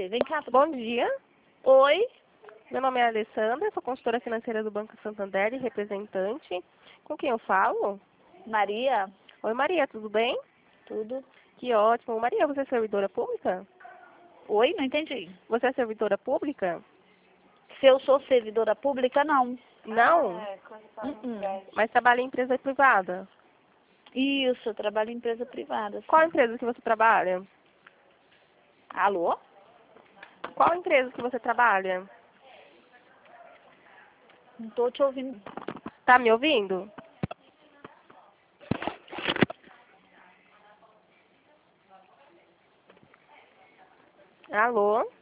você. Vem cá. Bom dia, Oi. meu nome é Alessandra, sou consultora financeira do Banco Santander e representante. Com quem eu falo? Maria. Oi Maria, tudo bem? Tudo. Que ótimo. Maria, você é servidora pública? Oi, não entendi. Você é servidora pública? Se eu sou servidora pública, não. Não, mas trabalha em empresa privada. Isso, eu trabalho em empresa privada. Qual empresa que você trabalha? Alô? Qual empresa que você trabalha? Não tô te ouvindo. Tá me ouvindo? Alô?